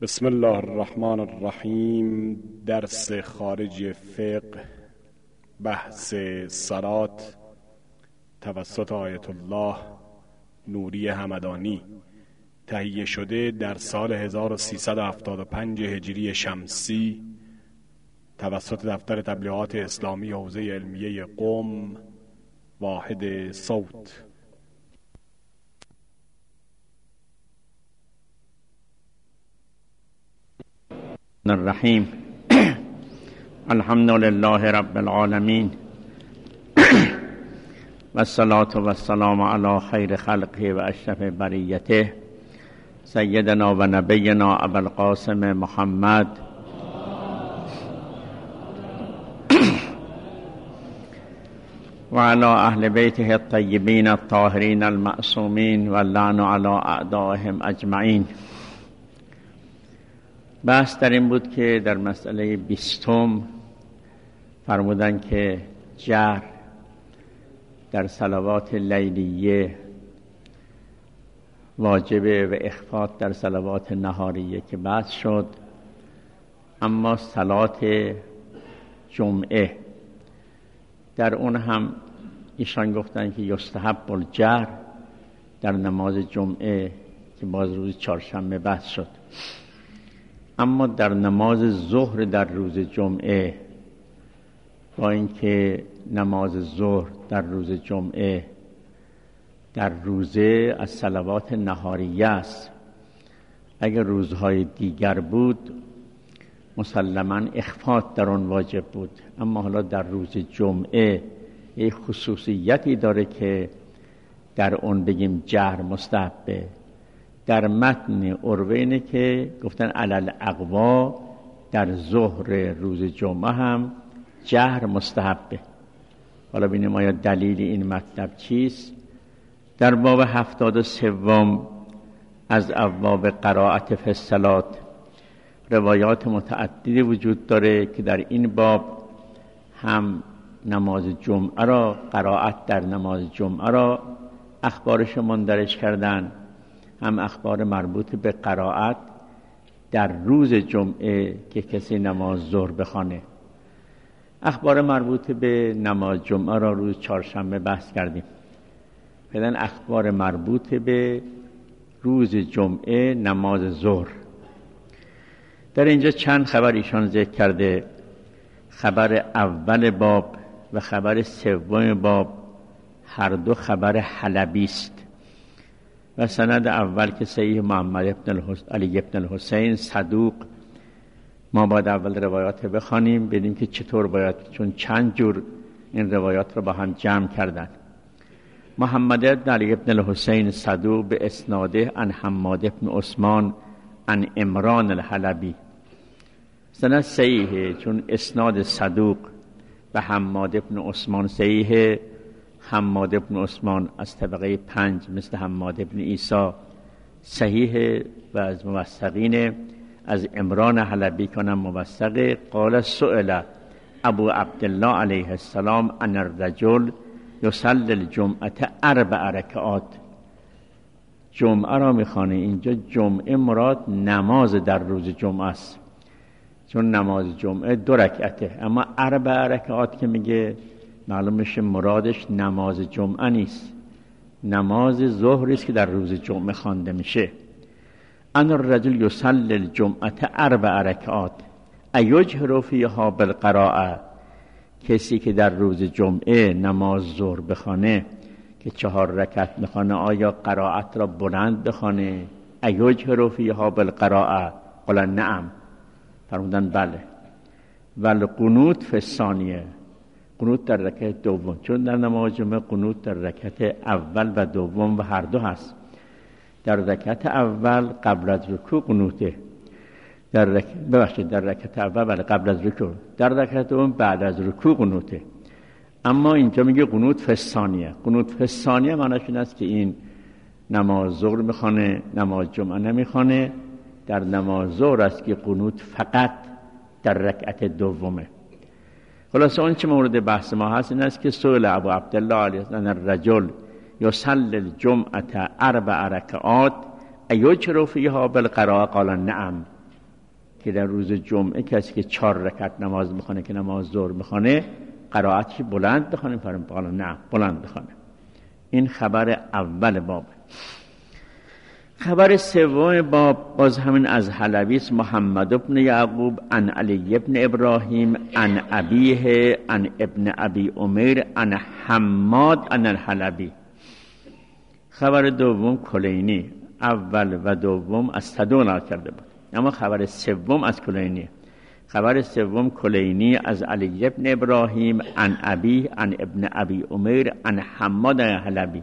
بسم الله الرحمن الرحیم. درس خارج فقه، بحث صلات توسط آیت الله نوری همدانی، تهیه شده در سال 1375 هجری شمسی توسط دفتر تبلیغات اسلامی حوزه علمیه قم، واحد صوت. الرحیم. الحمد لله رب العالمین و الصلاة و السلام علی خیر خلقه و اشرف بریته سیدنا و نبینا ابو القاسم محمد و علی اهل بیته الطیبین الطاهرین المعصومین و اللعن علی اعدائهم اجمعین. بحث در این بود که در مسئله 20 فرمودن که جهر در صلوات لیلیه واجبه و اخفات در صلوات نهاریه که بحث شد، اما صلات جمعه در اون هم ایشان گفتن که یستحب الجهر در نماز جمعه که باز روز چهارشنبه بحث شد. اما در نماز ظهر در روز جمعه، با اینکه نماز ظهر در روز جمعه در روزه از صلوات نهاریه است، اگر روزهای دیگر بود مسلماً اخفات در آن واجب بود، اما حالا در روز جمعه یک خصوصیتی داره که در اون بگیم جهر مستحبه. در متن عروه اینه که گفتن علل اقوا در ظهر روز جمعه هم جهر مستحبه. حالا ببینیم آیا دلیل این مطلب چیست. در باب 73 از ابواب قرائت فی الصلات روایات متعددی وجود داره که در این باب هم نماز جمعه را، قرائت در نماز جمعه را اخبارش مندرج کردن، هم اخبار مربوط به قرائت در روز جمعه که کسی نماز ظهر بخوانه. اخبار مربوط به نماز جمعه را روز چهارشنبه بحث کردیم. فعلا اخبار مربوط به روز جمعه نماز ظهر. در اینجا چند خبر ایشان ذکر کرده. خبر اول باب و خبر سوم باب هر دو خبر حلبی است و سند اول که صحیح محمد علی ابن الحسین صدوق. ما باید اول روایات بخوانیم ببینیم که چطور باید، چون چند جور این روایات رو با هم جمع کردن. محمد ابن علی ابن الحسین صدوق به اسناده عن حماد ابن عثمان عن عمران الحلبی. سند صحیحه چون اسناد صدوق و حماد ابن عثمان صحیحه. حماد ابن عثمان از طبقه 5 مثل حماد ابن عیسی صحیح و از موثقین. از عمران حلبی کنم موثقه. قال سئل ابو عبدالله علیه السلام عن الرجل یصلی الجمعه 4 رکعات. جمعه را میخوانه. اینجا جمعه مراد نماز در روز جمعه است، چون نماز جمعه 2 رکعته، اما 4 رکعات که میگه معلوم میشه مرادش نماز جمعه نیست، نماز ظهر است که در روز جمعه خوانده میشه. ان الرجل یصلی الجمعه 4 رکعات ایجهر فیها بالقراءه. کسی که در روز جمعه نماز ظهر بخوانه که 4 رکعت میخوانه، آیا قرائت را بلند بخوانه؟ ایجهر فیها بالقراءه؟ قال نعم، فرمودن بله. والقنوت فی الثانیه، قنوت در رکعت دوم، چون در نماز جمعه قنوت در رکعت اول و دوم و هر دو هست. در رکعت اول قبل از رکوع قنوته، در رکعت اول قبل از رکوع، در رکعت دوم بعد از رکوع قنوته. اما اینجا میگه قنوت فی الثانیه. قنوت فی الثانیه معناش این است که این نماز ظهر میخوانه، نماز جمعه نمیخوانه. در نماز ظهر است که قنوت فقط در رکعت دومه. خلاصه اون چه مورد بحث ما هست این است که سئل ابو عبدالله علیه السلام الرجل یصلی الجمعه 4 رکعات ایجهر فیها بالقراءه؟ قال نعم. که در روز جمعه کسی که 4 رکعت نماز میخونه که نماز ظهر میخونه قرائتش بلند بخونه؟ فرمودن نه، بلند بخونه. این خبر اول باب. خبر سوم باب باز همین از حلبی است. محمد بن یعقوب عن علی بن ابراهیم عن ابیه عن ابن ابی عمیر عن حماد عن الحلبی. خبر دوم کلینی، اول و دوم از صدوق کرده بود، اما خبر سوم از کلینی. خبر سوم کلینی از علی بن ابراهیم عن ابی عن ابن ابی عمیر عن حماد عن الحلبی.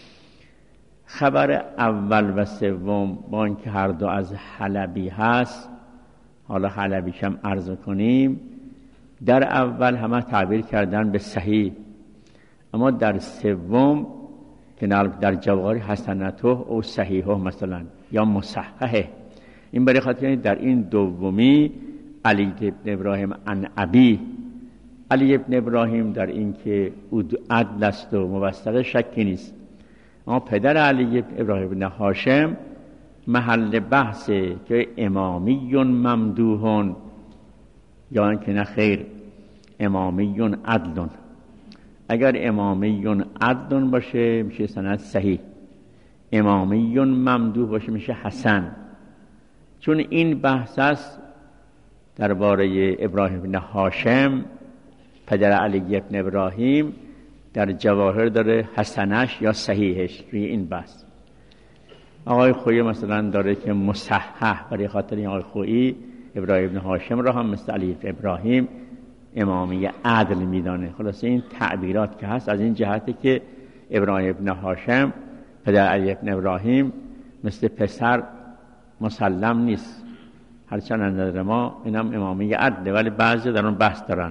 خبر اول و سوم با اینکه هر دو از حلبی هست، حالا حلبیش هم عرض کنیم، در اول همه تعبیر کردن به صحیح، اما در سوم که در جواهر حسنته او صحیحه مثلا یا مصححه، این برای خاطر در این دومی علی ابن ابراهیم عن ابی، علی ابن ابراهیم در این که عدل است و موثق شکی نیست، اما پدر علی ابن ابراهیم بن هاشم محل بحثه که امامی ممدوح یا اینکه نه خیر امامی عدل. اگر امامی عدل باشه میشه سند صحیح، امامی ممدوح باشه میشه حسن. چون این بحث است درباره ابراهیم بن هاشم پدر علی ابن ابراهیم، در جواهر داره حسنش یا صحیحش روی این بحث. آقای خویی مثلا داره که مصحح، برای خاطر این آقای خویی ابراهیم بن هاشم را هم مثل علی ابراهیم امامی عدل میدانه. خلاصه این تعبیرات که هست از این جهته که ابراهیم بن هاشم پدر علی ابن ابراهیم مثل پسر مسلم نیست، هرچند اندازه ما اینم امامی عدل، ولی بعضی در اون بحث دارن.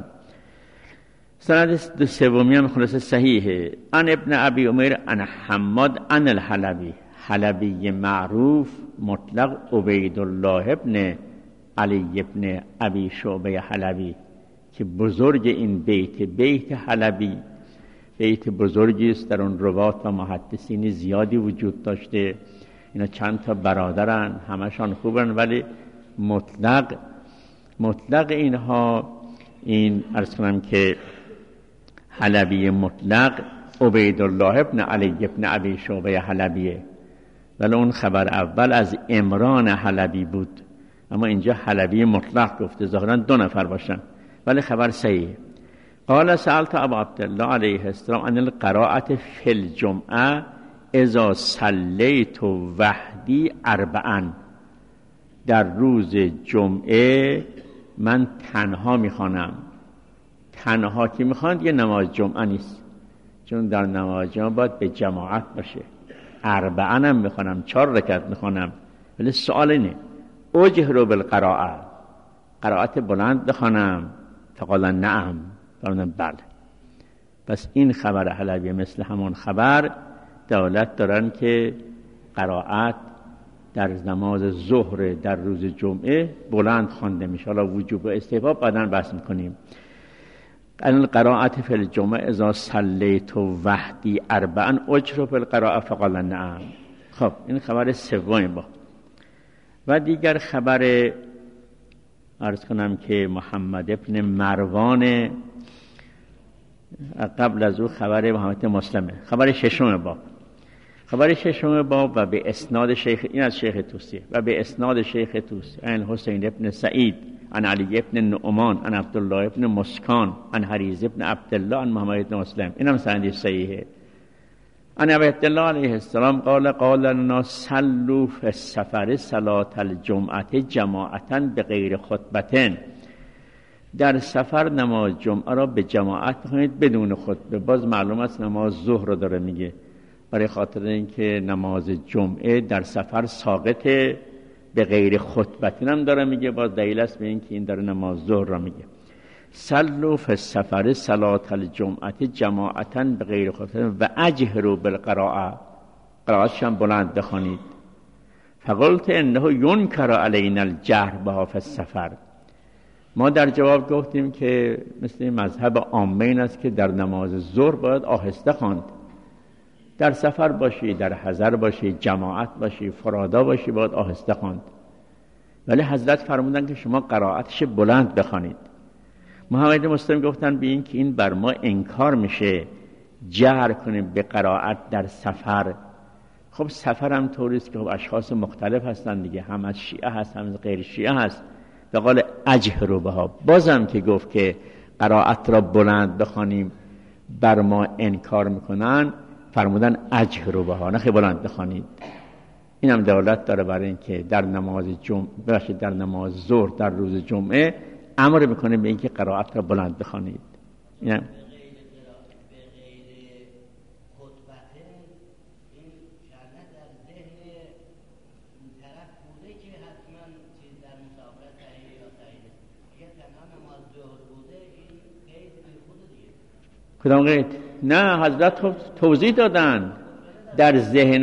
سند سومی هم خلاصه صحیحه. ان ابن ابی عمیر ان حماد ان الحلبی، حلبی معروف مطلق عبیدالله ابن علی ابن ابی شعبه حلبی که بزرگ این بیت حلبی بیت بزرگی است، در اون روات و محدثین زیادی وجود داشته. اینا چند تا برادرن، همشان خوبن، ولی مطلق اینها این عرض کنم که حلبی مطلق عبیدالله ابن علی ابن ابی شعبه حلبیه، ولی اون خبر اول از عمران حلبی بود، اما اینجا حلبی مطلق گفته، ظاهرا 2 نفر باشن، ولی خبر صحیح. قال سألت ابا عبدالله علیه السلام عن القراءة فی الجمعه اذا صلیت وحدی 4. در روز جمعه من تنها میخوانم. تنها که میخوان دیگه نماز جمعه نیست، چون در نماز جمعه باید به جماعت باشه. 4 هم میخوانم، 4 رکعت میخوانم، ولی سوال اینه اجهر بالقراءه، قرائت بلند بخوانم؟ فقال نعم، فرمودن بله. پس این خبر حلبی مثل همون خبر دلالت دارن که قرائت در نماز ظهر در روز جمعه بلند خوانده میشه. حالا وجوب و استحباب بعداً بحث میکنیم. القراءة فی الجمعه اذا صلیت وحدی 4 اجهر بالقراءه فقال نعم. خب این خبر سوم با. و دیگر خبر عرض کنم که محمد ابن مروان، قبل از او خبر محمد مسلمه. خبر ششم باب. خبر ششم باب و به اسناد شیخ، این از شیخ توسی، و به اسناد شیخ توسی عن حسین ابن سعید عن علی ابن نعمان عن عبدالله ابن مسکان عن حریز ابن عبدالله عن محمد ابن مسلم. این هم سندی صحیحه. عن ابی عبدالله علیه السلام قال لنا صلوا فی السفر صلاة الجمعه جماعتا بغیر خطبه. در سفر نماز جمعه را به جماعت بخونید بدون خطبه. باز معلوم است نماز ظهر رو داره میگه، برای خاطر اینکه نماز جمعه در سفر ساقطه، به غیر خطبه هم داره میگه، باز دلیل است به اینکه این داره نماز ظهر را میگه. صلوا فی السفر صلاة الجمعه جماعتا بغیر خطبه و اجهروا بالقراءه، قرائتش هم بلند بخونید. فقلت انه ینکر علینا الجهر بها فی السفر. ما در جواب گفتیم که مثل مذهب عامه این است که در نماز ظهر باید آهسته خواند. در سفر باشی، در حضر باشی، جماعت باشی، فرادا باشی، باید آهسته خواند. ولی حضرت فرمودن که شما قرائتش بلند بخوانید. محمد مسلم گفتن به این که این بر ما انکار میشه جهر کنیم به قرائت در سفر. خب سفر هم طوریست که خب اشخاص مختلف هستن دیگه، هم از شیعه هست هم از غیر شیعه هست. به قول اجهروا بها، بازم که گفت که قرائت را بلند بخوانیم بر ما انکار میکنن، فرمودن اجهروا بها، نه خیلی بلند بخوانید. این هم دلالت داره برای این که در نماز جمعه، در نماز ظهر در روز جمعه امر میکنه به این که قرائت را بلند بخوانید. اینم کدام قید؟ نه، حضرت خب توضیح دادن در ذهن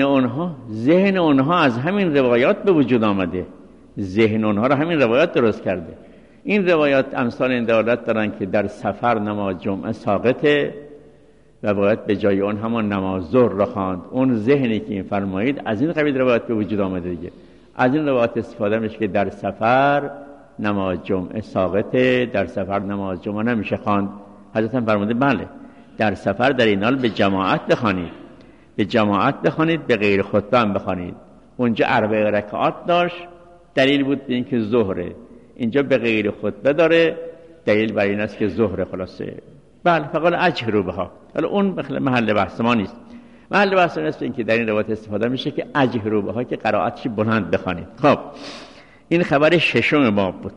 اونها از همین روایات به وجود آمده. ذهن اونها را همین روایات درست کرده. این روایات امثال این دلالت دارن که در سفر نماز جمعه ساقطه و باید به جای اون همان نماز ظهر را خواند. اون ذهنی که این فرمایید از این قبیل روایات به وجود آمده دیگه. از این روایات استفاده میشه که در سفر نماز جمعه ساقطه، در سفر نماز جمعه نمیشه خواند. حضرت هم فرموده بله در سفر در این حال به جماعت بخوانید، به جماعت بخوانید، به غیر خطبه هم بخوانید. اونجا 4 رکعات داشت، دلیل بود به این که ظهره. اینجا به غیر خطبه داره، دلیل بر این است که ظهر. خلاصه بله فقط اجهروا بها. حالا اون محل بحث ما نیست. محل بحث ما است این که در این روایت استفاده میشه که اجهروا بها که قرائتش بلند بخوانید. خب این خبر 6 باب بود.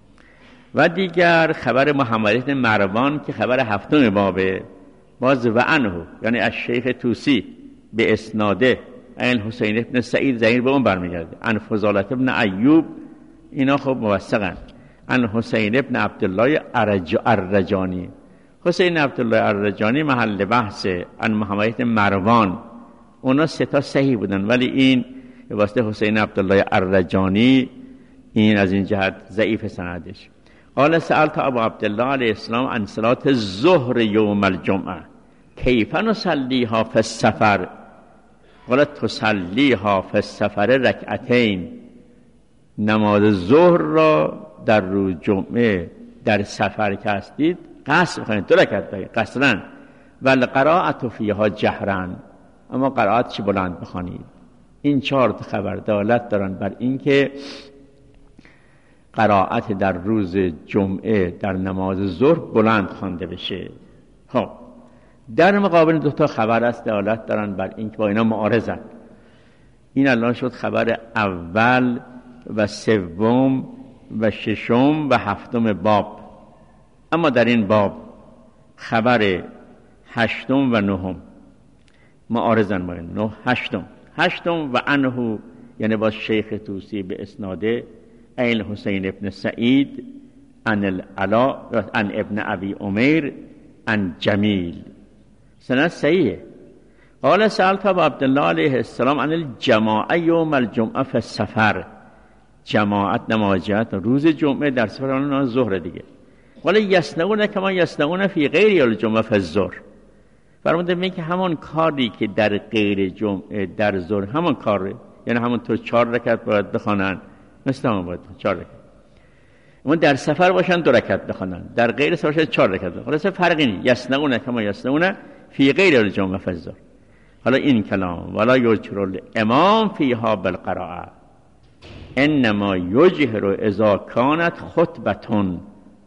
و دیگر خبر محمد بن مروان که خبر 7 بابه، باز و عنه یعنی از شیخ طوسی به اسناده عن حسین ابن سعید ضمیر به اون برمیگرده، عن فضالة ابن ایوب، اینا خب موثقن، عن حسین ابن عبدالله الرجانی. حسین عبدالله الرجانی محل بحث، عن محمد بن مروان، اونا 3 صحیح بودن، ولی این به واسطه حسین عبدالله الرجانی این از این جهت ضعیف سندش. قال سألت ابو عبدالله علیه السلام عن صلاة الظهر یوم الجمعه کیف نصلیها فی السفر؟ قال تصلیها فی السفر رکعتین. نماز ظهر را در روز جمعه در سفر که هستید قصر کنید، 2 رکعت دارید قصرا، والقراءة فیها جهرا، اما قرائتش بلند بخوانید. این 4 خبر دلالت دارن بر این که قرائت در روز جمعه در نماز ظهر بلند خوانده بشه. خب در مقابل 2 خبر است دلالت دارن بر این که با اینا معارضن. این الان شد خبر اول و 3 و 6 و 7 باب. اما در این باب خبر 8 و 9 معارضن با این 9 8 و عنه یعنی با شیخ طوسی به اسناده عن حسین ابن سعید عن العلا عن ابن ابی عمیر عن جمیل، سند صحیحه. قال سألت ابو عبدالله علیه السلام عن الجماعه یوم الجمعه فی السفر، جماعت نمازت روز جمعه در سفر، اون ظهر دیگه. قال یصنعون کما یصنعون فی غیر الجمعه فی الظهر، فرموده میگه که همون کاری که در غیر جمعه در ظهر همون کاره، یعنی همون تو 4 رکعت باید بخوانن، مثل همون باید 4 رکعت. اما در سفر باشن 2 رکعت بخوانن، در غیر سفر باشن 4 رکعت بخوانن. خلاص فرقی نیست. یصنعون کما یصنعون فی غیر الجمعه فی الظهر. حالا این کلام ولا یجهر الامام فیها بالقراءه انما یجهر اذا کانت خطبتون،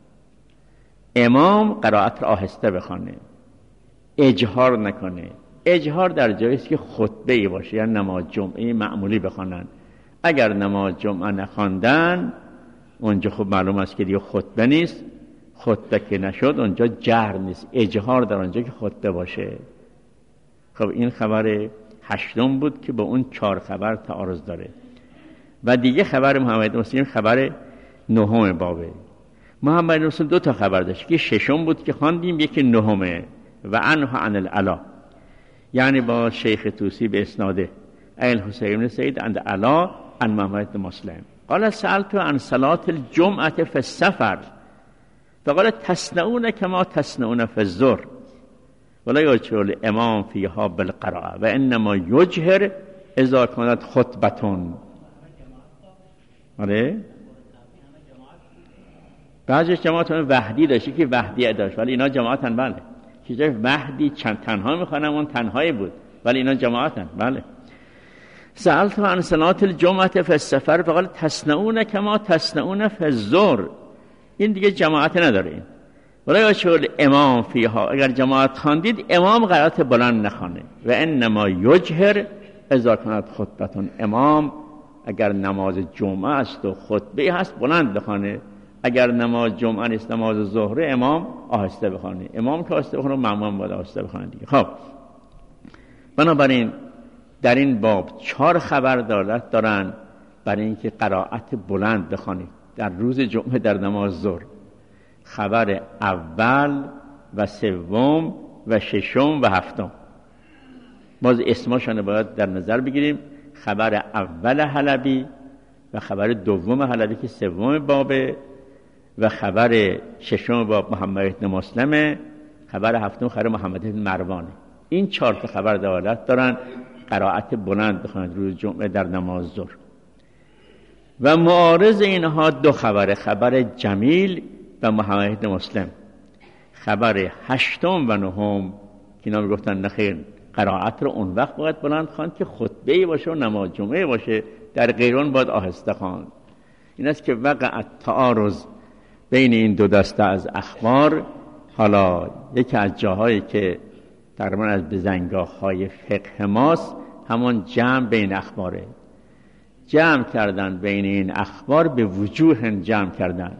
امام قرائت را آهسته بخونه، اجهار نکنه. اجهار در جایی است که خطبه ای باشه، یعنی نماز جمعه معمولی بخوانن. اگر نماز جمعه نخواندن اونجا خب معلوم است که دیگه خطبه نیست، خطبه که نشد اونجا جهر نیست، اجهار در اونجا که خطبه باشه. خب این خبر 8 بود که با اون 4 خبر تعارض داره. و دیگه خبر محمد مسلم خبر 9 بابه. محمد مسلم 2 خبر داشت که 6 بود که خواندیم، یکی 9 و عنه عن العلا، یعنی با شیخ طوسی به اسناده عن حسین بن سعید عن العلا عن محمد بن مسلم. قال سألت عن صلاة الجمعة في السفر فقال تصنعون كما تصنعون في الظهر ولا یجهر الامام فيها بالقراءة و انما یجهر اذا كانت خطبتون. آره بعضیش جماعت وحدی داشتی که وحدی داشت ولی اینا جماعتن. بله چیزای وحدی چند تنها میخوانم اون تنهایی بود ولی اینا جماعتن. بله سألت عن صلاة الجمعة في السفر فقال تصنعون كما تصنعون في الظهر. این دیگه جماعت نداره. این ولی شغل امام فیها، اگر جماعت خواندید امام قرائت بلند نخوانه. و انما یجهر اذا کانت خطبتون، امام اگر نماز جمعه است و خطبه هست بلند بخوانه، اگر نماز جمعه نیست نماز ظهر امام آهسته بخوانه. امام که آهسته بخوانه مأموم باید آهسته بخوانه دیگه. خب بنابراین در این باب 4 خبر دولت دارن برای اینکه قرائت بلند بخوانید در روز جمعه در نماز ظهر. خبر اول و سوم و ششم و هفتم باز اسماشون باید در نظر بگیریم. خبر اول حلبی و خبر دوم حلبی که سوم بابه و خبر ششم باب محمد بن مسلمه، خبر هفتم خبر محمد بن مروانه. این 4 خبر دولت دارن قرائت بلند بخوانند روز جمعه در نماز ظهر. و معارض اینها 2 خبره، خبر جمیل و محمد بن مسلم. خبر 8 و 9 که اینا میگفتن نخیر قرائت رو اون وقت باید بلند خواند که خطبه باشه و نماز جمعه باشه، در غیرون باید آهسته خواند. این است که وقع تعارض بین این 2 دسته از اخبار. حالا یکی از جاهایی که در من از بزنگاه‌های فقه ماست همون جمع بین اخباره. جمع کردن بین این اخبار به وجوه جمع کردن.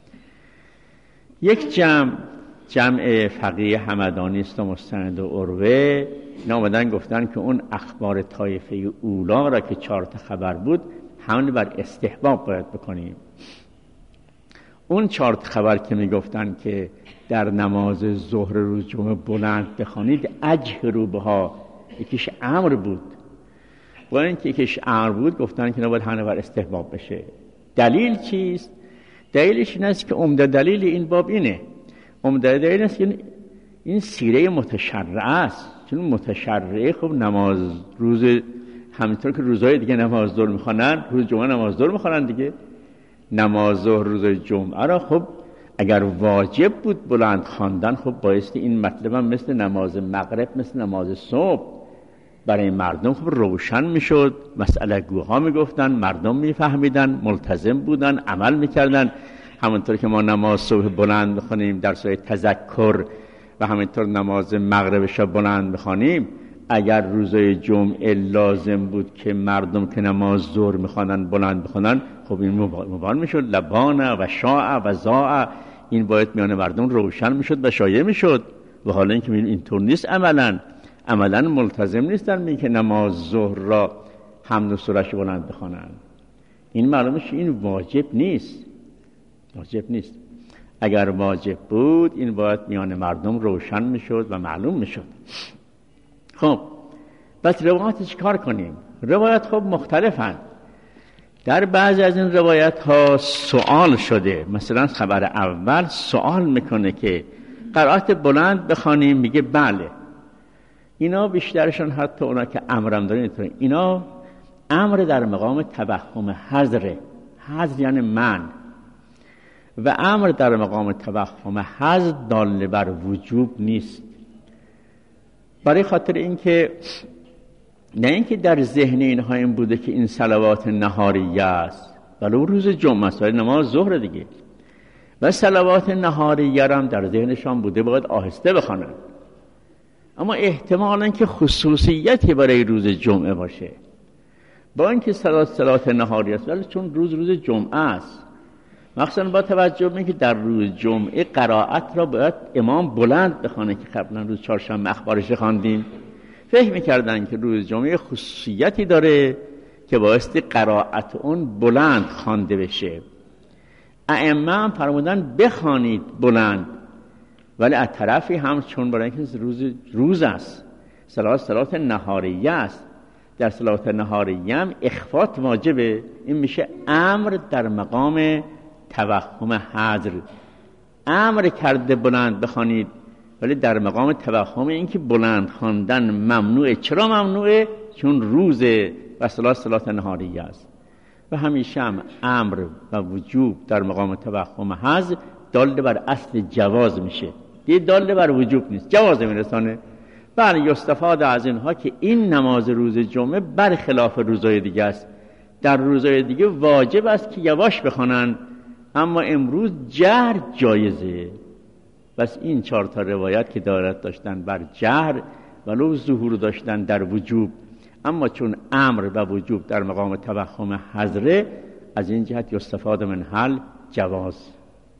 یک جمع فقیه همدانی است و مستند و عروه. اینا آمدن گفتن که اون اخبار طایفه اولا را که 4 خبر بود حمل بر استحباب باید بکنیم. اون 4 خبر که میگفتن که در نماز ظهر روز جمعه بلند بخوانید اجهروا بها، یکیش امر بود. با اینکه یکیش امر بود گفتن که نباید حمل بر استحباب بشه. دلیل چیست؟ دلیلش این است که عمده دلیل این باب اینه. عمده دلیل است که این سیره متشرعه است. چون متشرعه خب نماز روز همینطور که روزهای دیگه نماز ظهر میخوانن، روز جمعه نماز ظهر میخوانن دیگه. نماز ظهر روز جمعه را خب اگر واجب بود بلند خواندن خب بایستی این مطلب هم مثل نماز مغرب مثل نماز صبح برای مردم خب روشن میشد. مسئله گوها میگفتن، مردم میفهمیدن، ملتزم بودن، عمل میکردن. همونطور که ما نماز صبح بلند بخونیم در سوره تذکر و همینطور نماز مغربش بلند بخونیم، اگر روزای جمعه لازم بود که مردم که نماز ظهر میخوانن بلند بخونن خب این مبان میشد. لبانه و شاع و زاع، این باید میان مردم روشن میشد و شایع میشد. و حالا اینکه اینطور نیست، عملا ملتزم نیستن می که نماز ظهر را حمد و سورش بلند بخوانن. این معلومش این واجب نیست. اگر واجب بود این باید میان مردم روشن میشد و معلوم میشد. خب بس روایت چیکار کنیم؟ روایت خب مختلفن. در بعضی از این روایت ها سوال شده. مثلا خبر اول سوال میکنه که قرائت بلند بخوانیم، میگه بله. اینا بیشترشون حتی اونا که امرم دارن اینا امر در مقام توهم حذره. حذر یعنی من، و امر در مقام توهم حذر دال بر وجوب نیست. برای خاطر اینکه نه اینکه در ذهن اینها این بوده که این صلوات نهاریه است، ولو روز جمعه است ولی نماز ظهر دیگه، و صلوات نهاریه هم در ذهنشان بوده باید آهسته بخوانن. اما احتمالاً که خصوصیتی برای روز جمعه باشه، با اینکه صلات نهاری است ولی چون روز جمعه است، مخصوصا با توجه به اینکه در روز جمعه قرائت را باید امام بلند بخونه که قبلا روز چهارشنبه اخبارش خواندیم، فکر می‌کردن که روز جمعه خصوصیتی داره که بایستی قرائت اون بلند خوانده بشه. ائمه هم فرمودن بخوانید بلند، ولی از طرفی هم چون برای اینکه روز است، صلات نهاریه است، در صلات نهاریه هم اخفات واجبه. این میشه امر در مقام توهم حذر. امر کرده بلند بخوانید ولی در مقام توهم این که بلند خواندن ممنوعه. چرا ممنوعه؟ چون روزه و صلات نهاریه است. و همیشه هم امر و وجوب در مقام توهم حذر داله بر اصل جواز میشه، دیگه داله بر وجوب نیست، جواز میرسانه. بله یستفاد از اینها که این نماز روز جمعه برخلاف روزهای دیگه است. در روزهای دیگه واجب است که یواش بخوانن، اما امروز جهر جایزه. بس این 4 تا روایت که دارد داشتن بر جهر ولو ظهور داشتن در وجوب، اما چون امر و وجوب در مقام توهم حضره، از این جهت یستفاد من حل جواز.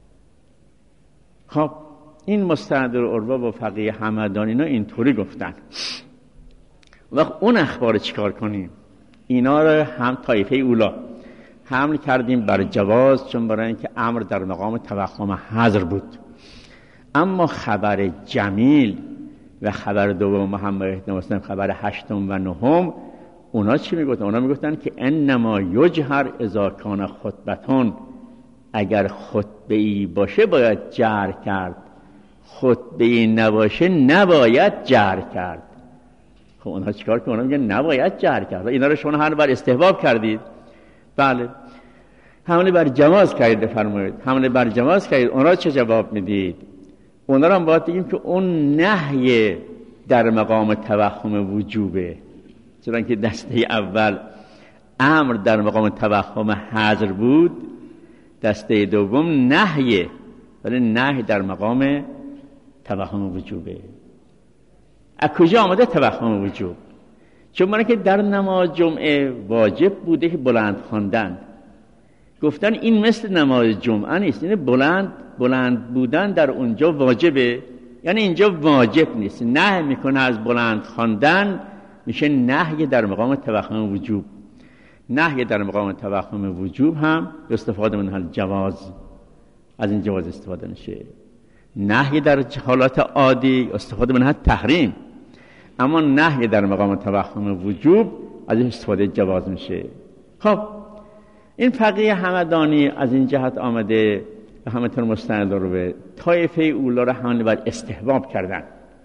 خب این مستند العروة و فقیه همدانی اینا اینطوری گفتن. وقت اون اخبار چیکار کنیم؟ اینا رو هم طایفه اولا حمل کردیم بر جواز، چون برای اینکه امر در مقام توهم حضر بود. اما خبر جمیل و خبر دوم محمد مسلم، خبر 8 و 9، اونا چی میگفتن؟ اونا میگفتن که انما یجهر اذا کان خطبتون، اگر خطبه‌ای باشه باید جهر کرد، خطبه‌ای نباشه نباید جهر کرد. خب اونا چیکار کنن؟ اونا میگن نباید جهر کرد. اینا رو شما حمله بر استحباب کردید. بله حمله بر جواز کردید، فرمایید حمله بر جواز کردید. اونا چه جواب میدید؟ اونا رو هم باید بگیم که اون نهی در مقام توهم وجوبه، چون که دسته اول امر در مقام توهم حضر بود، دسته دوم نهیه، ولی نهی در مقام توهم وجوبه. از کجا آمده توهم وجوب؟ چون برای که در نماز جمعه واجب بوده که بلند خواندن. گفتن این مثل نماز جمعه نیست، این بلند بودن در اونجا واجبه، یعنی اینجا واجب نیست، نهی میکنه از بلند خواندن، میشه نهی در مقام توهم وجوب. نهی در مقام توهم وجوب هم استفاده من حال جواز، از این جواز استفاده میشه. نهی در حالات عادی استفاده من حال تحریم، اما نهی در مقام توهم وجوب از این استفاده جواز میشه. خب این فقیه همدانی از این جهت آمده و همینطور مستند رو به طایفه اولا رو حمله بر استحباب کردن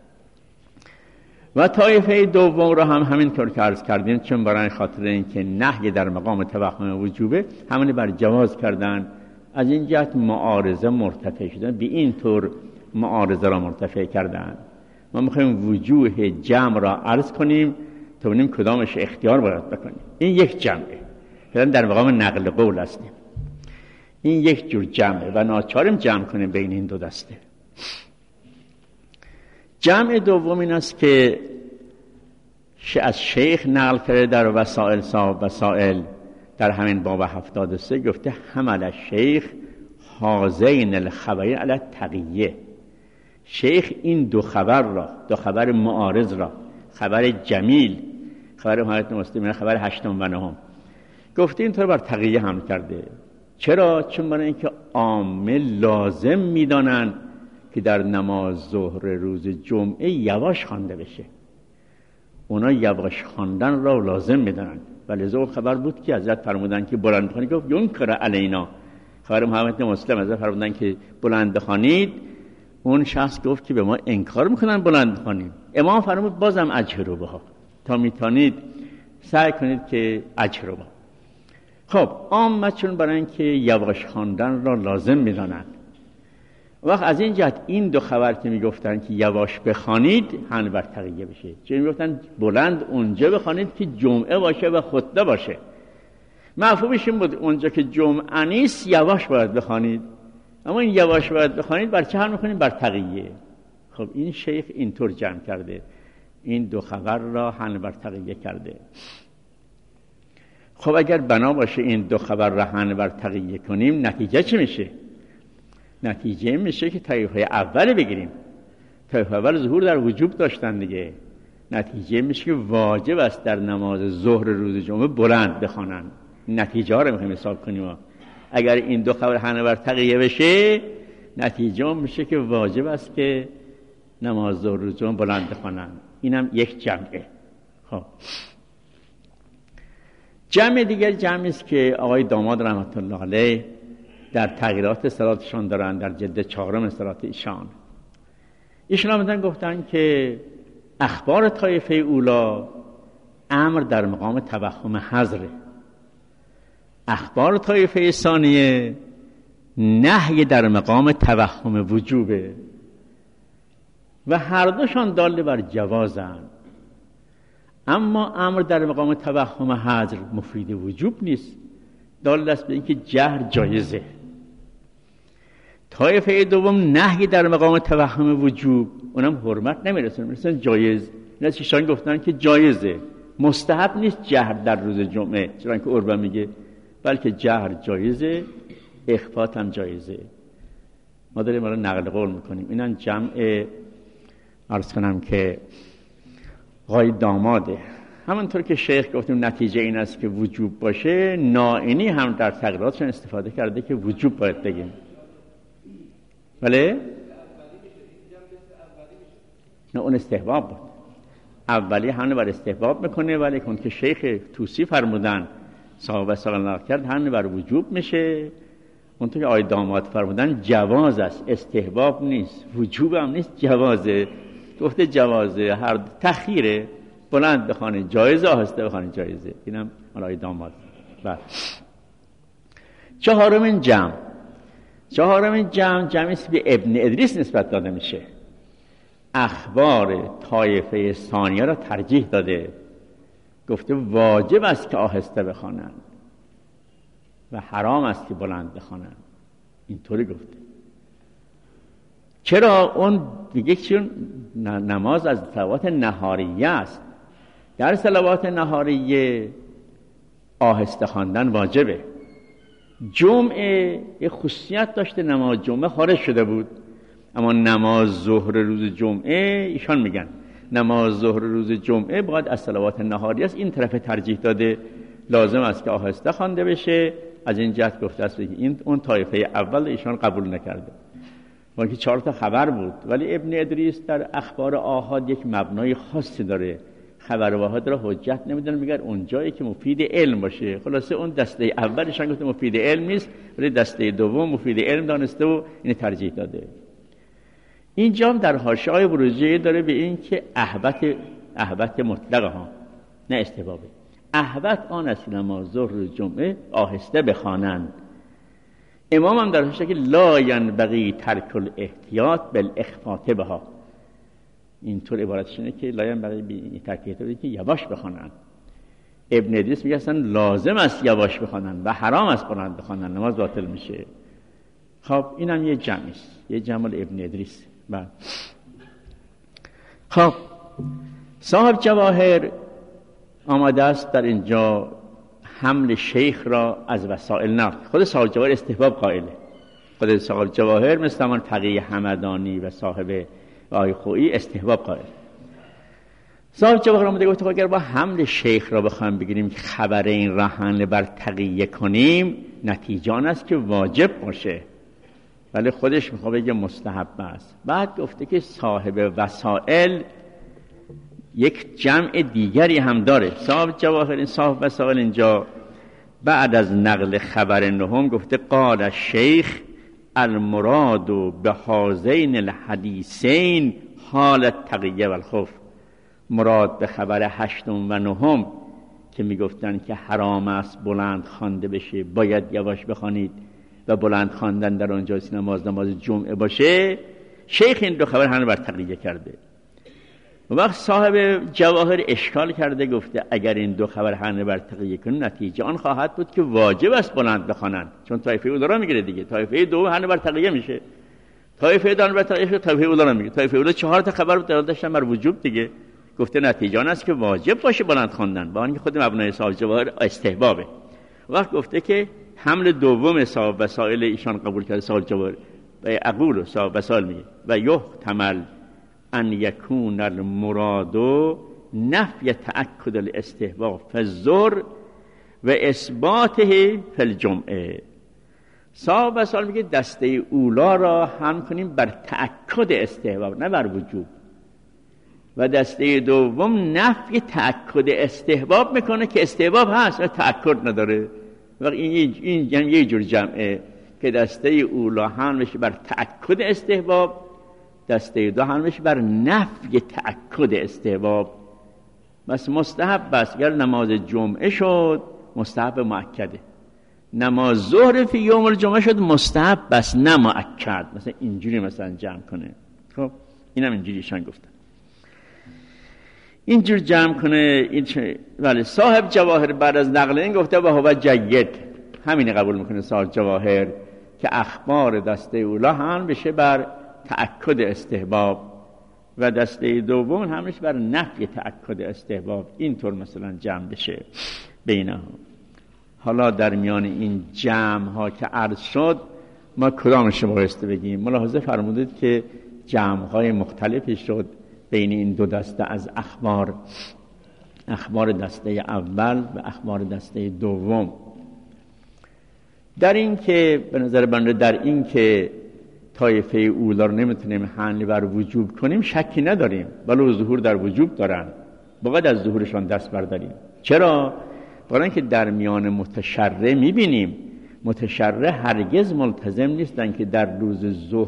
و طایفه دوم رو هم همینطور که عرض کردیم، چون برای خاطر اینکه نهی در مقام توهم وجوبه حمله بر جواز کردن. از این جهت معارضه مرتفع شدن، به این طور معارضه را مرتفع کردن. ما میخوایم وجوه جمع را عرض کنیم تا ببینیم کدامش اختیار باید بکنیم. این یک جمعه، فعلا در مقام نقل قول هستیم، این یک جور جمعه و ناچاریم جمع کنیم بین این دو دسته. جمع دوم این است که از شیخ نقل کرده در وسائل صاحب وسائل در همین باب 73 گفته حمل شیخ هازین الخبرین علی تقیه. شیخ این دو خبر را، دو خبر معارض را، خبر جمیل، خبر محمد مسلم، خبر 8 و 9، گفته اینطور بر تقیه حمل کرده. چرا؟ چون برای اینکه عامه لازم میدانن که در نماز ظهر روز جمعه یواش خوانده بشه. اونا یواش خواندن را لازم میدانن، ولی اون خبر بود که حضرت فرمودن که بلند بخوانید، گفت ینکر علینا. خبر محمد مسلم حضرت فرمودن که بلند بخوانید، اون شخص گفت که به ما انکار میکنن بلند بخوانیم. امام فرمود بازم اجهروا بها، تا میتونید سعی کنید که اجهروا بها. خب عامه چون برای اینکه یواش خواندن را لازم میدانند، وقت از این جهت این دو خبر که میگفتن که یواش بخوانید حمل بر تقیه بشه. چون میگفتن بلند اونجا بخوانید که جمعه باشه و خطبه باشه. مفهومش این بود اونجا که جمعه نیست یواش باید بخوانید، اما این یواش باید بخوانید بر چه حمل میکنید؟ بر تقیه. خب این شیخ اینطور جمع کرده، این دو خبر را حمل بر تقیه کرده. خب اگر بنا باشه این دو خبر را حمل بر تقیه کنیم، نتیجه چی میشه؟ نتیجه میشه که طایفه اول بگیریم. طایفه اول ظهور در وجوب داشتن دیگه. نتیجه میشه که واجب است در نماز ظهر روز جمعه بلند بخوانن. نتیجه ها رو میخوایم حساب کنیم. اگر این دو خبر حمل بر تقیه بشه، نتیجه میشه که واجب است که نماز ظهر روز جمعه بلند بخوانن. اینم یک جمعه. خب جمع دیگر جمعی است که آقای داماد رحمت الله علیه در تغییرات صلاتشان دارن، در جلد 4 صلات ایشان آمدن گفتن که اخبار طایفه اولا امر در مقام توهم حضره، اخبار طایفه ثانیه نهی در مقام توهم وجوبه و هر دوشان دال بر جوازند. اما امر در مقام توهم حذر مفید وجوب نیست، دال است به اینکه جهر جایزه. طایفه دوم نهی در مقام توهم وجوب، اونم حرمت نمیرسونه، میرسن جایز. این از ایشان گفتن که جایزه، مستحب نیست جهر در روز جمعه، چرا که عربه میگه، بلکه جهر جایزه، اخفات هم جایزه. ما داریم الان نقل قول میکنیم. اینن جمع عرض کنم که آقای داماده. همونطور که شیخ گفتیم نتیجه این است که وجوب باشه، نائینی هم در تقریراتشون استفاده کرده که وجوب باید بگیم. بله؟ نه، اون استحباب بود. اولی همه بر استحباب میکنه، ولی کن که شیخ توسی فرمودن صحابه ساقل کرد همه بر وجوب میشه. اونطور که آقای داماد فرمودن جواز است، استحباب نیست، وجوب هم نیست، جوازه. گفته جوازه، هر تخیره، بلند بخوانه جایزه، آهسته بخوانه جایزه. اینم آقای داماد. چهارمین جمع جمعیست به ابن ادریس نسبت داده میشه. اخبار طایفه ثانیه را ترجیح داده، گفته واجب است که آهسته بخوانند و حرام است که بلند بخوانند. اینطوری گفته. چرا؟ اون دیگه چون نماز از صلوات نهاریه است. در صلوات نهاریه آهسته خواندن واجبه. جمعه یه خصوصیت داشته، نماز جمعه خارج شده بود، اما نماز ظهر روز جمعه ایشان میگن نماز ظهر روز جمعه باید از صلوات نهاریه است. این طرف ترجیح داده، لازم است که آهسته خوانده بشه. از این جهت گفته است که این اون طایفه اول ایشان قبول نکرده. ولی که 4 تا خبر بود، ولی ابن ادریس در اخبار آحاد یک مبنای خاصی داره. خبر واحد را حجت نمیدونه، میگن اون جایی که مفید علم باشه. خلاصه اون دسته اولشان گفته مفید علم نیست، ولی دسته دوم مفید علم دانسته و این ترجیح داده. اینجا هم در حاشیه بروجی داره به این که احبت مطلقه ها، نه استحبابه. احبت آن است نماز ظهر روز جمعه آهسته بخوانند. امام هم در حاشیه که لا ینبغی ترک الاحتیاط بالاخفاء بها، اینطور عبارتش اینه که لا ینبغی ترک الاحتیاط که یواش بخوانند. ابن ادریس میگه اصلا لازم است یواش بخوانند و حرام است بلند بخوانند، نماز باطل میشه. خب اینم یه جمعی است، یه جمع ابن ادریس. خب صاحب جواهر آمده است در اینجا حمل شیخ را از وسائل نقل. خود صاحب جواهر استحباب قائله. خود صاحب جواهر مثل من تقی حمدانی و صاحب آی خویی استحباب قائل. صاحب جواهر آمده گفته اگر با حمل شیخ را بخوایم بگیریم که خبر این را حمل بر تقیه کنیم، نتیجه آن است که واجب باشه، ولی خودش میخواد بگه مستحب است. بعد گفته که صاحب وسائل یک جمع دیگری هم داره. صاحب جواهر این صاحب وسائل اینجا بعد از نقل خبر نهم گفته قال الشیخ المراد به هذین الحدیثین حال التقیه و الخوف. مراد به خبر 8 و 9 که میگفتن که حرام است بلند خوانده بشه، باید یواش بخوانید و بلند خواندن در آنجا نماز جمعه باشه، شیخ این دو خبر همه بر تقیه کرده. و وقت صاحب جواهر اشکال کرده، گفته اگر این دو خبر همه بر تقیه کنن نتیجه آن خواهد بود که واجب است بلند بخوانند، چون طایفه اولا را میگیره دیگه. طایفه دوم همه بر تقیه میشه، طایفه دوم بر تقیه میشه، طایفه اولا را میگیره. طایفه اولا 4 تا خبر داشتن بر وجوب دیگه، گفته نتیجه آن است که واجب باشه بلند خواندن، با اینکه خود مبنای صاحب جواهر استحبابه. وقت گفته که حمل دوم صاحب وسائل ایشان قبول کرده صاحب جواهر و اقول صاحب وسائل میگه و یحتمل ان یکون المراد نفی تأکد الاستحباب فی الظهر و اثباته فی الجمعه. صاحب وسائل میگه دسته اولا را هم کنیم بر تأکد استحباب نه بر وجوب، و دسته دوم نفی تأکد استحباب میکنه که استحباب هست و تأکد نداره. و این یه جور جمعه که دسته اولا هم میشه بر تأکد استحباب، دسته دو هم میشه بر نفی تأکد استحباب. بس مستحب بس، اگر نماز جمعه شد مستحب مؤکده، نماز ظهر فی یوم الجمعه شد مستحب بس نه مؤکد، مثلا اینجوری مثلا جمع کنه. خب اینم اینجوریشان گفتن اینجور جمع کنه. این ولی صاحب جواهر بعد از نقل این گفته و هو جید، همین قبول میکنه صاحب جواهر که اخبار دسته اولا هم بشه بر تأکد استحباب و دسته دوم همش بر نفی تأکد استحباب، اینطور مثلا جمع بشه بینها. حالا در میان این جمع ها که عرض شد ما کدامش بایسته بگیم؟ ملاحظه فرمودید که جمع های مختلفی شد بین این دو دسته از اخبار دسته اول و اخبار دسته دوم. در این که به نظر بنده در این که طایفه اولا رو نمیتونیم حمل بر وجوب کنیم شکی نداریم، ولو ظهور در وجوب دارن باید از ظهورشان دست برداریم. چرا؟ برای اینکه در میان متشرع میبینیم متشرع هرگز ملتزم نیستن که در روز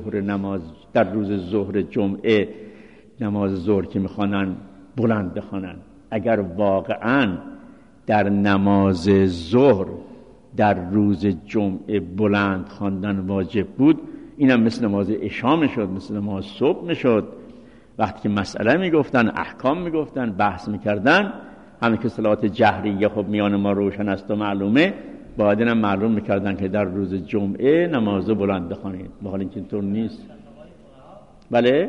ظهر جمعه نماز ظهر که میخوانن بلند بخوانن. اگر واقعا در نماز ظهر در روز جمعه بلند خواندن واجب بود، اینم مثل نماز عشا میشد، مثل نماز صبح میشد. وقتی که مسئله میگفتن، احکام میگفتن، بحث میکردن، همین که صلات جهریه خب میان ما روشن است و معلومه، باید اینم معلوم میکردن که در روز جمعه نماز بلند بخوانید. به حال اینکه اینطور نیست. بله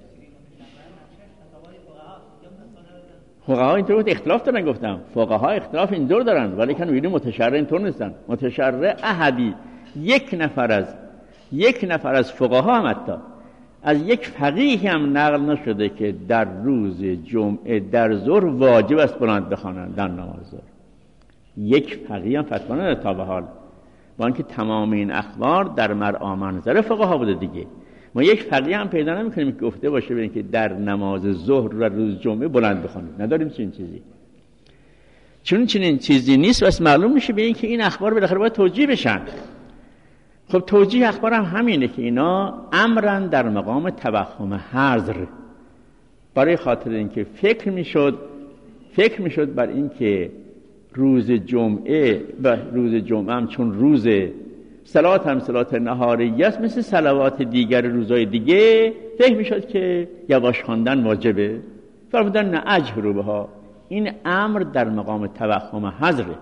فقها اینطور بود، اختلاف دارن. گفتم فقها اختلاف اینطور دارن، ولی که میبینیم متشرع اینطور نیستن. متشرع احدی یک نفر از فقها هم حتی از یک فقیه هم نقل نشده که در روز جمعه در ظهر واجب است بلند بخوانند در نماز ظهر. یک فقیه هم فتوا نداده تا به حال، با اینکه تمام این اخبار در مرعا منظر فقها بوده دیگه. ما یک فقیه هم پیدا نمی‌کنیم که گفته باشه ببینید که در نماز ظهر و روز جمعه بلند بخوانید. نداریم چنین چیزی. چون چنین چیزی نیست بس معلوم میشه به این که این اخبار بالاخره باید توجیه بشن. خب توجیه اخبار هم همینه که اینا امرن در مقام توهم حذر، برای خاطر اینکه فکر میشد بر اینکه روز جمعه هم چون روز صلات هم صلات نهاریه است، مثل صلوات دیگر روزهای دیگه فکر میشد که یواش خواندن واجبه. فرمودن نه اجهروا بها، این امر در مقام توهم حذره.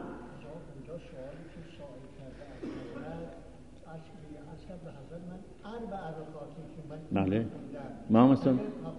بله ما مثلا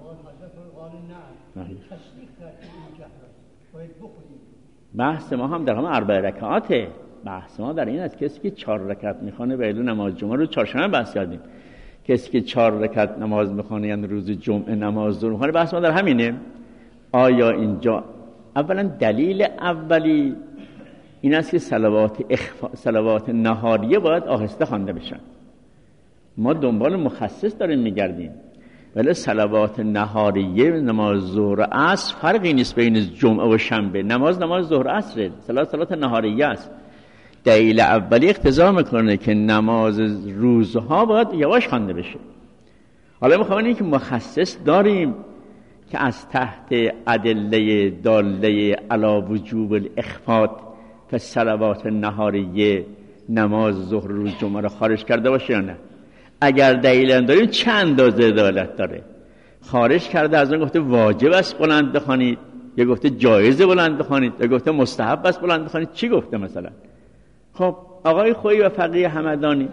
بحث ما هم در همه 4 رکعاته. بحث ما در این است کسی که 4 رکعت میخونه به نماز جمعه رو چهارشنبه بحث کردیم، کسی که 4 رکعت نماز میخونه یعنی روز جمعه نماز ظهر میخونه، بحث ما در همینه. آیا اینجا اولا دلیل اولی این است که صلوات نهاریه باید آهسته خوانده بشن. ما دنبال مخصص داریم میگردیم، ولی صلوات نهاریه نماز ظهر و عصر فرقی نیست بین جمعه و شنبه. نماز ظهر عصر، صلات نهاریه است. دلیل اولی اقتضا میکنه که نماز روزها باید یواش خوانده بشه. حالا میخوام این که مخصص داریم که از تحت ادله داله علی وجوب الاخفاء که صلوات نهاریه نماز ظهر روز جمعه رو خارج کرده باشه یا نه. اگر دلیل داریم چند اندازه دلالت داره. خارج کرده از اون گفته واجب است بلند بخوانید، یا گفته جایزه بلند بخوانید، یا گفته مستحب است بلند بخوانید. چی گفته مثلا؟ خب آقای خویی و فقیه همدانی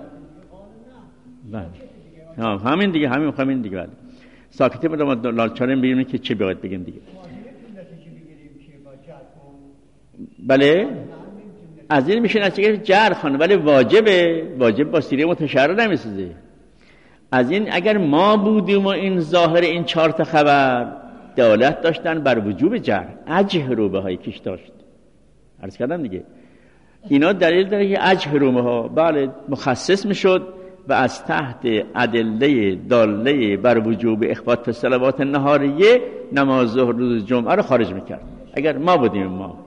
بله همین دیگه، همین دیگه. بله ساکتی بودم لالچاریم بگیم که چی باید بگیم دیگه. بله از این میشه نتیجه جر خانه، ولی واجب با سیره متشرع نمیسازه. از این اگر ما بودیم و این ظاهر این 4 تا خبر دلالت داشتن بر وجوب جر، اجهروا بهای کش داشت. عرض کردم دیگه اینا دلیل داره که اجهروا بها بله مخصص میشد و از تحت ادله داله بر وجوب اخفاء صلوات نهاریه نماز ظهر روز جمعه رو خارج میکرد. اگر ما بودیم ما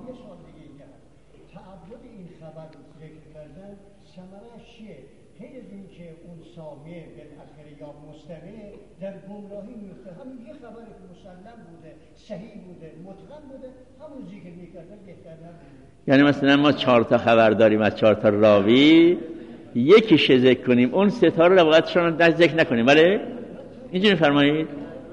در گمراهی اشتباهی میفته. همین یه خبری که مسلم بوده، صحیح بوده، متقن بوده، همون ذکر میکرده بهتر نبوده. یعنی مثلا ما 4 تا خبر داریم از 4 تا راوی، یکیش ذکر کنیم، اون 3 تا رو روایتشون رو ذکر نکنیم. بله اینجوری فرمایید.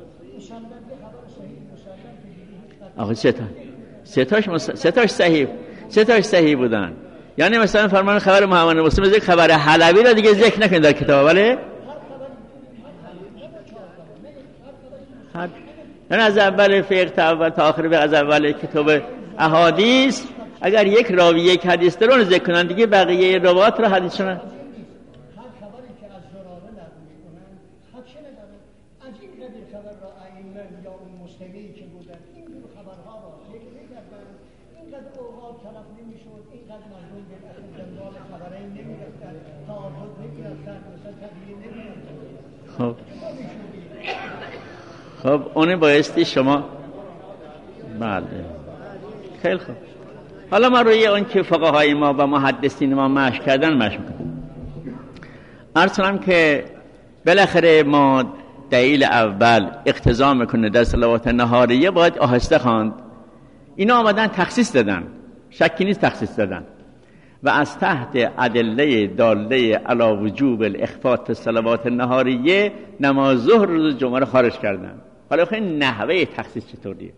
آخه 3 تاش صحیح، 3 تاش صحیح بودن. یعنی مثلا فرمان خبر محمد مسلم ذکر خبر حلبی رو دیگه ذکر نکنید در کتاب. بله یعنی از اول فقه تا اول تا آخر، از اول کتاب احادیث اگر یک راوی یک حدیث رو ذکر کنن، دیگه بقیه روایات رو حدیث شدن. هر خبری که از زراره نقل میکنن حق چه نداره. از این قبیل خبر را ائمه یا اون مستوی که بودن این جور خبرها را ذکر میکردن. اینقدر اوقات طلب نمیشد، اینقدر مردم به دنبال خبرین نمیرفتن، تعارض نمیرفتن، مثلا تبیین نمیرفتن. خب اونه بایستی شما. بله خیلی خوب. حالا ما روی اون که فقهای ما و محدثین ما مشق کردن مشق میکنم. عرض کنم که بالاخره ما دلیل اول اقتضا میکنه در صلوات نهاریه باید آهسته خواند. اینا آمدن تخصیص دادن، شکی نیست تخصیص دادن و از تحت ادله داله علی وجوب الاخفاء فی صلوات نهاریه نماز ظهر روز جمعه رو خارج کردن. حالا خیلی نحوه تخصیص چطوریه؟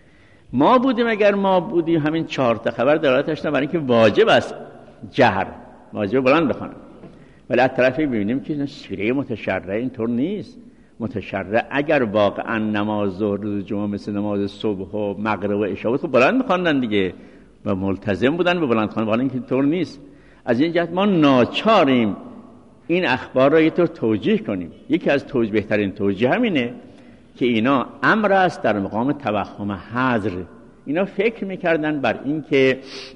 ما بودیم، اگر ما بودیم همین 4 تا خبر دلالت داشتن برای اینکه واجب است جهر، واجب بلند بخونن. ولی از طرفی ببینیم که شریعه متشرع اینطور نیست. متشرع اگر واقعا نماز ظهر روز جمعه مثل نماز صبح و مغرب و عشاء بود بلند می‌خوندن دیگه و ملتزم بودن به بلند خواندن، ولی اینکه اینطور نیست. از این جهت ما ناچاریم این اخبار را یه طور توجیه کنیم. یکی از بهترین توجیه همینه که اینا امر است در مقام توهم حذر. اینا فکر میکردن بر این که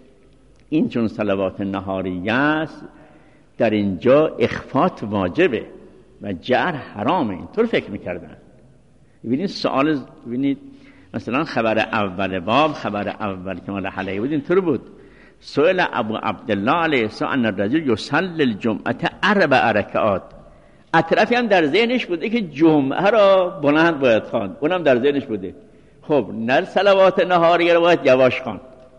این چون صلوات نهاریه است در اینجا اخفات واجبه و جهر حرامه، اینطور فکر میکردن. ببینید سوال، ببینید مثلا خبر اول باب، خبر اول که مال حلقه بود اینطور بود: سئل ابو عبدالله علیه السلام ان الرجل یصلی الجمعه 4 رکعات. اطرافی هم در ذهنش بوده که جمعه را بلند باید خواند، اونم در ذهنش بوده. خب نه صلوات نهاریه رو باید یواش خواند،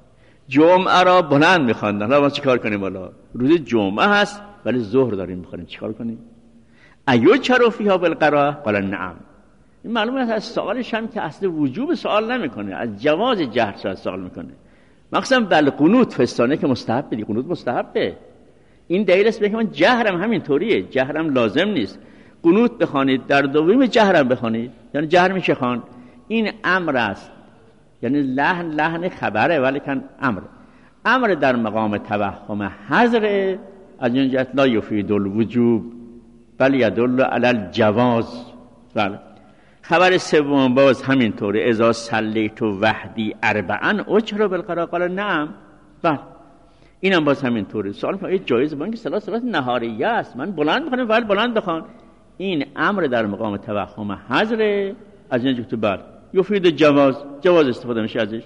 جمعه را بلند می‌خواند. حالا ما چیکار کنیم؟ والا روز جمعه هست ولی ظهر داریم می‌خونیم، چیکار کنیم؟ ایو چرا فیها بالقراءه؟ قال نعم. این معلومه از سوالش هم که اصل وجوب سوال نمی‌کنه، از جواز جهر سوال می‌کنه. مخصوصا بالقنوت فستانه که مستحب دی، قنوت مستحبه. این دلیل است که من جهرم همین طوریه، جهرم لازم نیست. قنوت بخوانید در دوم جهرم بخوانید، یعنی جهر میشه خواند. این امر است، یعنی لحن خبره ولی کن امر در مقام توهم حذر. از این جهت لا یفید الوجوب بل یدل علی الجواز. بله. خبر سوم باز همین طوره: اذا صلیت وحدی 4 اجر بالقراء قال نعم. بله اینم باز همین طوره. سوال کنید جایز با اینکه صلات نهاریه است، من بلند بخونم ولی بلند بخوان. این امر در مقام توهم حذر. از این جهت بله یفید جواز استفاده میشه ازش.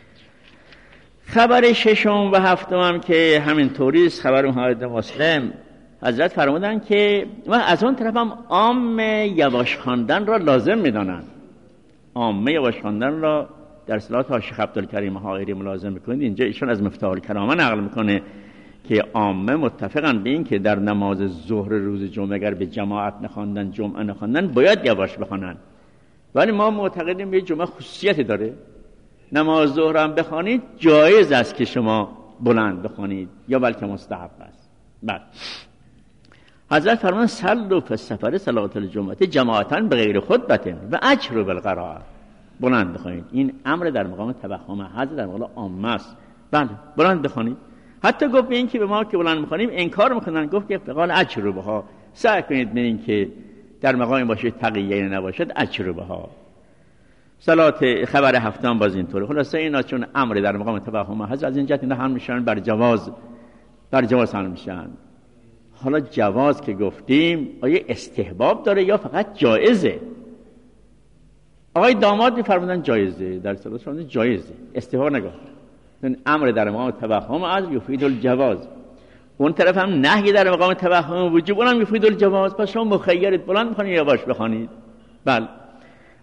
خبر ششم و هفتم هم که همین طوری است، خبر محمد مسلم حضرت فرمودن که و از اون طرف هم عام یواش خواندن را لازم میدانند. عامه یواش خواندن را در صلات شیخ عبدالکریم حائری ملازم میکنید. اینجا ایشون از مفتاح الکرامه نقل میکنه که عامه متفقن به این که در نماز ظهر روز جمعه اگر به جماعت نخواندن، جمعه نخواندن، باید یواش بخوانند. ولی ما معتقدیم به جمعه خصوصیتی داره. نماز ظهر هم بخوانید جایز است که شما بلند بخوانید یا بلکه مستحب است. بعد حضرت فرمان صلوا فی السفر صلات الجمعه جماعتا بغیر خطبه و اجروا بالقراءه. بلند بخوانید. این امر در مقام توهم حذر در مقام عامه است. بله بلند بخوانید. حتی گفت به این که به ما که بلند بخوانیم انکار میکنن، گفت که فقال اجروا بها، سعی کنید به این که در مقام باشه تقیه نباشد اجروا بها. صلات خبر هفتم باز اینطوره. خلاصه اینا چون امر در مقام توهم حذر از این جهت اینا هم میشن بر جواز هم میشن. حالا جواز که گفتیم آیا استحباب داره یا فقط جایزه؟ آقای داماد میفرمودن جایزه، در صلاتشون جایزه، استحباب نگفت. این امر در مقام توهم حذر یفید الجواز. اون طرف هم نهی در مقام توهم وجوب، اونم یفید الجواز. پس شما مخیرید بلند بخونید یا یواش بخونید. بله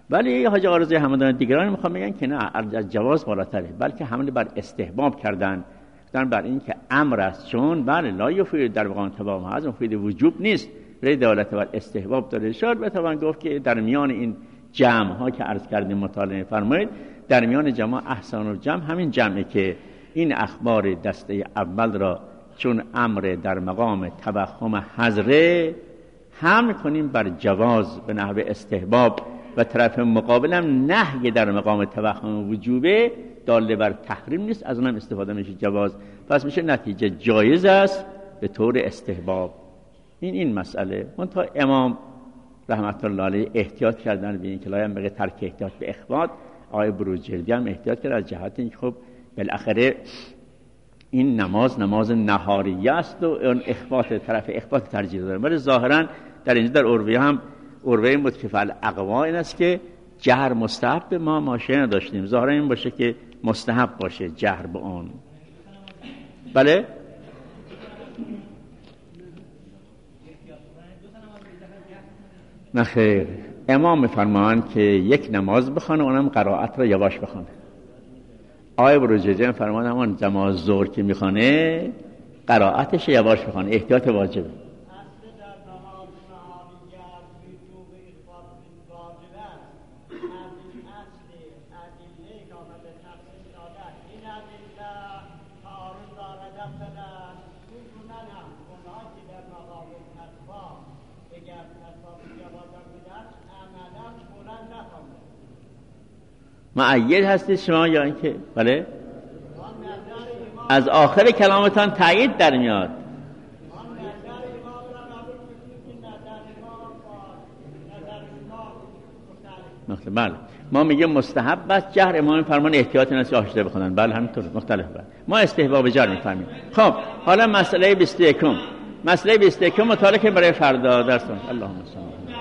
ولی حاج آرزوی همدان دیگران میخوام بگن که نه، از جواز بالاتره، بلکه حمله بر استحباب کردن بر این که امر است، چون بله لا یفید در مقام تبع از مفید وجوب نیست، ولی دلالت بر استحباب داره. شاید بتوان گفت که در میان این جمع ها که عرض کردیم مطالعه فرمایید، در میان جمع احسان الجمع همین جمعه که این اخبار دسته اول را چون امر در مقام توهم حضره حمل کنیم بر جواز به نحو استحباب و طرف مقابلم نهی در مقام توهم وجوبه داله بر تحریم نیست، از اونم استفاده میشه جواز، پس میشه نتیجه جایز است به طور استحباب. این مسئله. منتها امام رحمت الله علیه احتیاط کردن به این که لایم بگه ترک احتیاط به اخبات. آقای بروجردی هم احتیاط کرد از جهت اینکه خب بالاخره این نماز نهاریه است و اون اخبات طرف اخبات ترجیح داره، ولی ظاهرا در اینجا در عروه هم عروه این بود که فعل اقوا این است که جهر مستحب به ما ماشه نداشتیم، ظاهرا این باشه که مستحب باشه جهر به اون. بله نخیر، امام میفرمایند که یک نماز بخونه اونم قرائت را یواش بخونه. آقای بروجردی فرمایند همون نماز ظهر که میخونه قرائتش یواش بخونه، احتیاط واجبه. معید هستید شما یا اینکه بله از آخر کلامتان تایید در میاد؟ بله ما میگیم مستحب است جهر، امام فرمان احتیاط نسی آهسته بخونن. بله همینطور مختلف بله. ما استحباب جهر میفهمیم. خب حالا مسئله 21 مطالعه که برای فردا درس. اللهم صل